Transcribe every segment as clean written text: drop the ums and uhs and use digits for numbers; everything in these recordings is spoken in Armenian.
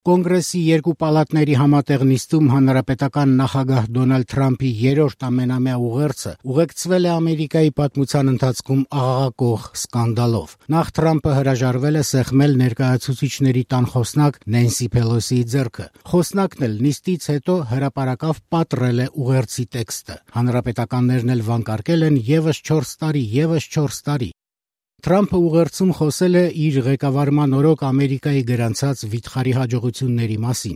Կոնգրեսի երկու պալատների համատեղ նիստում հանրապետական նախագահ Դոնալդ Թրամփի երրորդ ամենամյա ուղերձը ուղեկցվել է Ամերիկայի պատմության ընթացքում աղաղակող սկանդալով։ Նախ Թրամփը հրաժարվել է սեղմել ներկայացուցիչների տան խոսնակ Նենսի Փելոսիի ձեռքը։ Խոսնակն էլ նիստից հետո հրապարակավ պատռել է ուղերձի տեքստը։ Հանրապետականներն էլ վանկարկել են եւս 4 տարի։ Թրամփը ուղերձում խոսել է իր ղեկավարման օրոք Ամերիկայի գրանցած վիթխարի հաջողությունների մասին։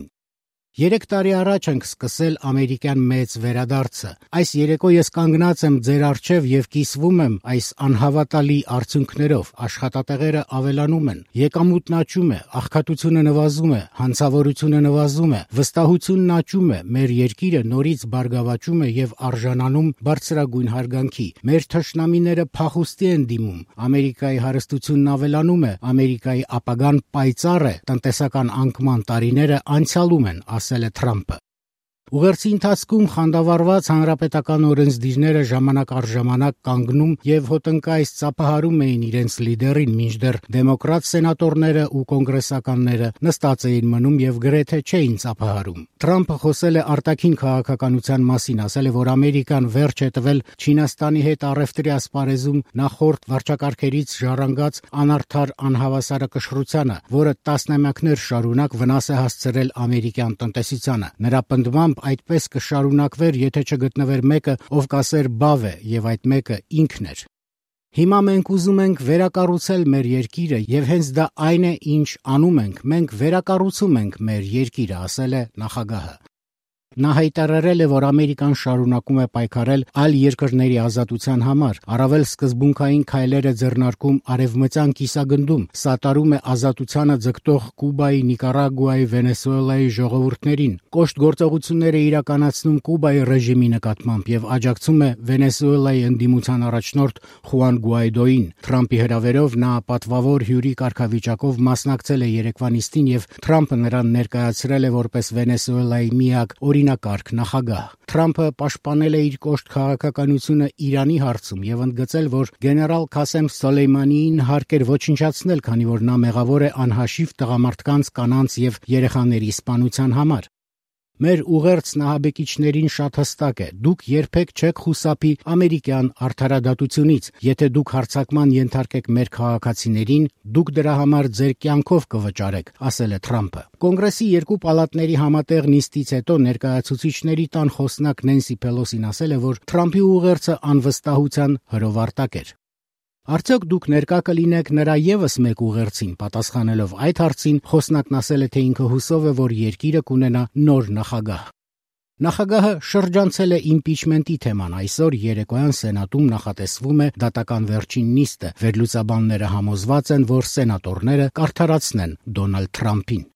3 տարի առաջ ենք սկսել ամերիկյան մեծ վերադարձը։ Այս երեկո ես կանգնած եմ ձեր առջև եւ կիսվում եմ այս անհավատալի արդյունքներով։ Աշխատատեղերը ավելանում են, եկամուտն աճում է, աղքատությունը նվազում է, հանցավորությունը նվազում է, վստահությունն աճում է, մեր երկիրը նորից բարգավաճում է եւ արժանանում բարձրագույն հարգանքի։ Մեր թշնամիները փախուստի են դիմում, Ամերիկայի հարստությունն ավելանում է, Ամերիկայի ապագան պայծառ է, տնտեսական անկման տարիները անցյալում են, ասել է Թրամփը։ Ուղերձի ընթացքում խանդավառված հանրապետական օրենսդիրները ժամանակ առ ժամանակ կանգնում եւ հոտնկայս ծափահարում էին իրենց լիդերին, մինչդեռ դեմոկրատ սենատորները ու կոնգրեսականները նստած էին մնում եւ գրեթե չէին ծափահարում։ Թրամփը խոսել է արտաքին քաղաքականության մասին, ասել է, որ Ամերիկան վերջ է տվել Չինաստանի հետ առևտրի ասպարեզում նախորդ վարչակարգերից ժառանգած անարդար անհավասարակշռությանը, որը տասնամյակներ շարունակ վնաս է հասցրել ամերիկյան տնտեսությանը։ Նրա պնդմամբ այդպես կշարունակվեր, եթե չգտնվեր մեկը, ով կասեր բավ է, եւ այդ մեկը ինքն էր։ Հիմա մենք ուզում ենք վերակառուցել մեր երկիրը, եւ հենց դա այն է, ինչ անում ենք։ Մենք վերակառուցում ենք մեր երկիրը, ասել է նախագահը։ Նա հայտարարել է, որ Ամերիկան շարունակում է պայքարել այլ երկրների ազատության համար, առավել սկզբունքային քայլեր է ձեռնարկում արևմտյան կիսագնդում, սատարում է ազատությանը ձգտող Կուբայի, Նիկարագուայի, Վենեսուելայի ժողովուրդներին, կոշտ գործողություններ է իրականացնում Կուբայի ռեժիմի նկատմամբ եւ աջակցում է Վենեսուելայի ընդդիմության առաջնորդ Խուան Գուայդոին։ Թրամփի հրավերով նա պատվավոր հյուրի կարգավիճակով մասնակցել է երեկվա նիստին եւ Թրամփը նրան ներկայացրել է որպես Վենեսուելայի միակ օրինակարգ նախագահ։ Թրամփը պաշտպանել է իր կոշտ քաղաքականությունը Իրանի հարցում եւ ընդգծել, որ գեներալ Քասեմ Սոլեյմանիին հարկ էր ոչնչացնել, քանի որ նա մեղավոր է անհաշիվ տղամարդկանց, կանանց եւ երեխաների սպանության համար։ Մեր ուղերձն ահաբեկիչներին շատ հստակ է։ Դուք երբեք չեք խուսափի ամերիկյան արդարադատությունից։ Եթե դուք հարձակման ենթարկեք մեր քաղաքացիներին, դուք դրա համար ձեր կյանքով կվճարեք, ասել է Թրամփը։ Կոնգրեսի երկու պալատների համատեղ նիստից հետո ներկայացուցիչների տան խոսնակ Նենսի Փելոսին ասել է, որ Թրամփի ուղերձը անվստահության հրովարտակ էր։ Արդյոք դուք ներկա կլինեք նրա եւս մեկ ուղերձին, պատասխանելով այդ հարցին, խոսնակն ասել է, թե ինքը հուսով է, որ երկիրը կունենա նոր նախագահ։ Նախագահը շրջանցել է իմպիչմենտի թեման։ Այսօր երեկոյան Սենատում նախատեսվում է դատական վերջին նիստը։ Վերլուծաբանները համոզված են, որ սենատորները կարդարացնեն Դոնալդ Թրամփին։